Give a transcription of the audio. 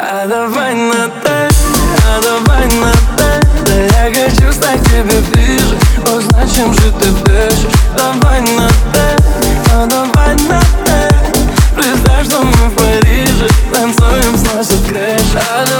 А давай на «ты», а давай на «ты». Да я хочу стать тебе ближе, узнать, чем же ты дышишь. Давай на «ты», а давай на «ты». Представь, что мы в Париже танцуем, сносит крышу.